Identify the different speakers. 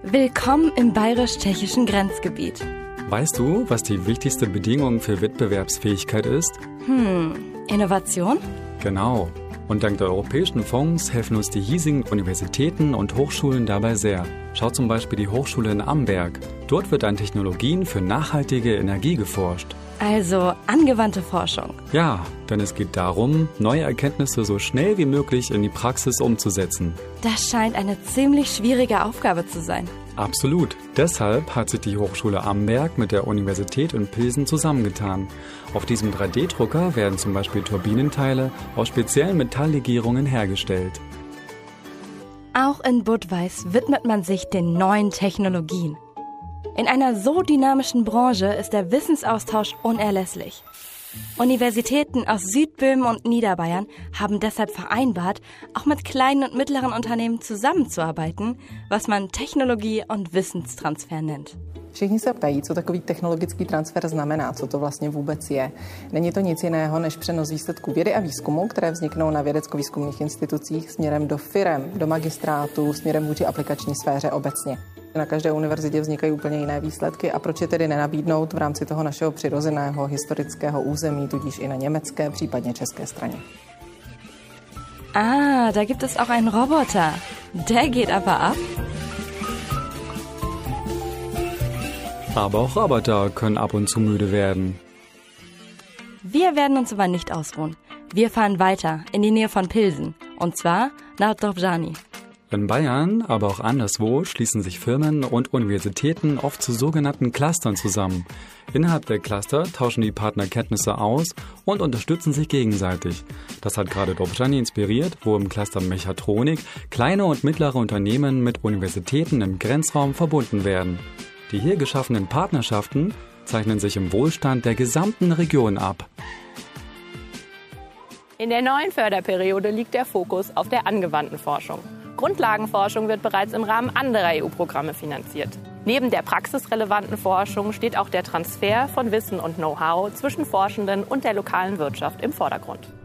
Speaker 1: Willkommen im bayerisch-tschechischen Grenzgebiet.
Speaker 2: Weißt du, was die wichtigste Bedingung für Wettbewerbsfähigkeit ist?
Speaker 1: Innovation?
Speaker 2: Genau. Und dank der europäischen Fonds helfen uns die hiesigen Universitäten und Hochschulen dabei sehr. Schau zum Beispiel die Hochschule in Amberg. Dort wird an Technologien für nachhaltige Energie geforscht.
Speaker 1: Also angewandte Forschung.
Speaker 2: Ja, denn es geht darum, neue Erkenntnisse so schnell wie möglich in die Praxis umzusetzen.
Speaker 1: Das scheint eine ziemlich schwierige Aufgabe zu sein.
Speaker 2: Absolut. Deshalb hat sich die Hochschule Amberg mit der Universität in Pilsen zusammengetan. Auf diesem 3D-Drucker werden zum Beispiel Turbinenteile aus speziellen Metalllegierungen hergestellt.
Speaker 1: Auch in Budweis widmet man sich den neuen Technologien. In einer so dynamischen Branche ist der Wissensaustausch unerlässlich. Universitäten aus Südböhmen und Niederbayern haben deshalb vereinbart, auch mit kleinen und mittleren Unternehmen zusammenzuarbeiten, was man Technologie- und Wissenstransfer nennt.
Speaker 3: Všichni se ptají, co takový technologický transfer znamená, co to vlastně vůbec je. Není to nic jiného než přenos výsledků vědy a výzkumu, které vzniknou na vědecko-výzkumných institucích směrem do firem, do magistrátu, směrem vůči aplikační sféře obecně. Na každé univerzitě vznikají úplně jiné výsledky a proč je tedy nenabídnout v rámci toho našeho přirozeného historického území, tudíž i na německé, případně české straně.
Speaker 1: Da gibt es auch einen Roboter. Der geht aber ab.
Speaker 2: Aber auch Roboter können ab und zu müde werden.
Speaker 1: Wir werden uns aber nicht ausruhen. Wir fahren weiter in die Nähe von Pilsen. Und zwar nach Dobřany.
Speaker 2: In Bayern, aber auch anderswo, schließen sich Firmen und Universitäten oft zu sogenannten Clustern zusammen. Innerhalb der Cluster tauschen die Partner Kenntnisse aus und unterstützen sich gegenseitig. Das hat gerade Dobřany inspiriert, wo im Cluster Mechatronik kleine und mittlere Unternehmen mit Universitäten im Grenzraum verbunden werden. Die hier geschaffenen Partnerschaften zeichnen sich im Wohlstand der gesamten Region ab.
Speaker 4: In der neuen Förderperiode liegt der Fokus auf der angewandten Forschung. Grundlagenforschung wird bereits im Rahmen anderer EU-Programme finanziert. Neben der praxisrelevanten Forschung steht auch der Transfer von Wissen und Know-how zwischen Forschenden und der lokalen Wirtschaft im Vordergrund.